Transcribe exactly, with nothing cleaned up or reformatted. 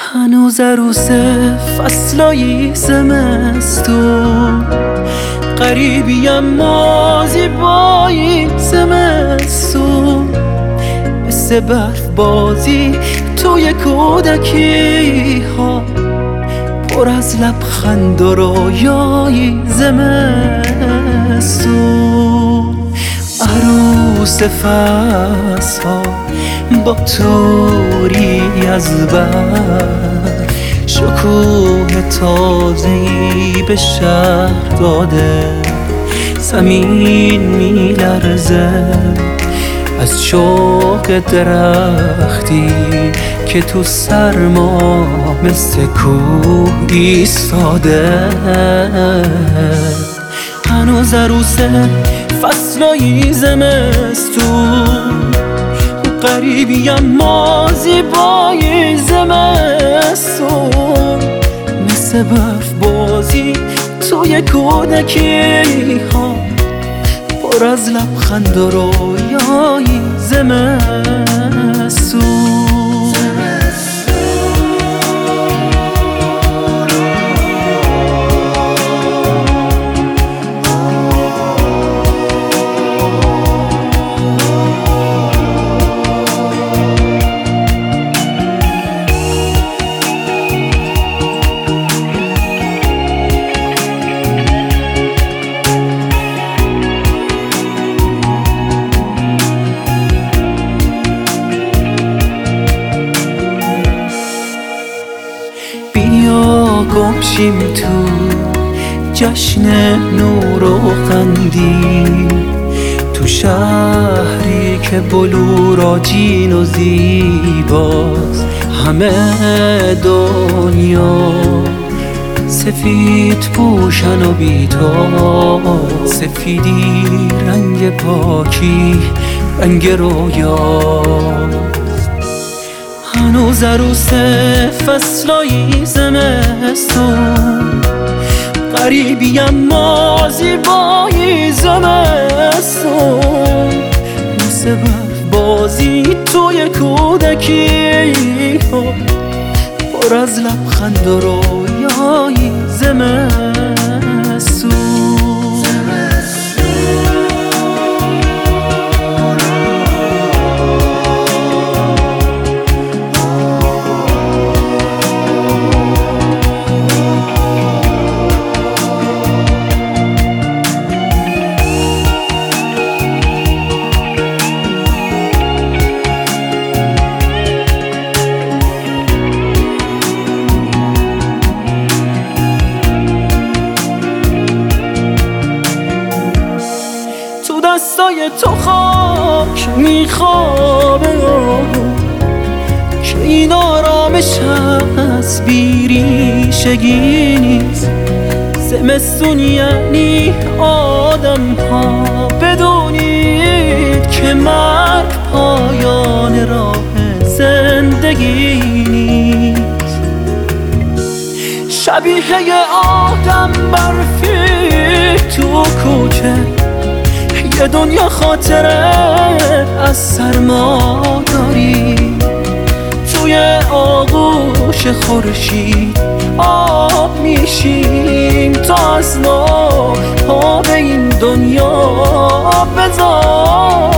هنوز عروس فصلای زمستون، غریبی اما زیبایی زمستون، مثل برف بازی توی کودکی ها، پر از لبخند و رویای زمستون. عروس فصل ها با توری از بر، شکوه تازه‌ای به شهر داده، زمین میلرزه از شوق درختی که تو سرما مثل کوه ایستاده. هنوز عروس فصلای زمستون، غریبی اما زیبای زمستون، مثل برف بازی توی کودکی ها، پر از لبخند و رویای زمستون. گمشیم تو جشن نور و قندیل، تو شهری که بلوراجین و زیباست. همه دنیا سفید پوشن و بی‌تاب، سفیدی رنگ پاکی، رنگ رویاست. هنوز عروس فصلای زمستون، غریبی اما زیبای زمستون، مثل برف بازی توی کودکی ها، پر از لبخند و رویای زمستون. دستای تو خاک میخوابه که این آرامش از بیریشگی نیست. زمستون یعنی آدم ها بدونید که مرگ پایان راه زندگی نیست. شبیه آدم برفی تو کوچه، یه دنیا خاطره از سرما داری، توی آغوش خورشید آب میشیم تا از نو پا به این دنیا بذاری.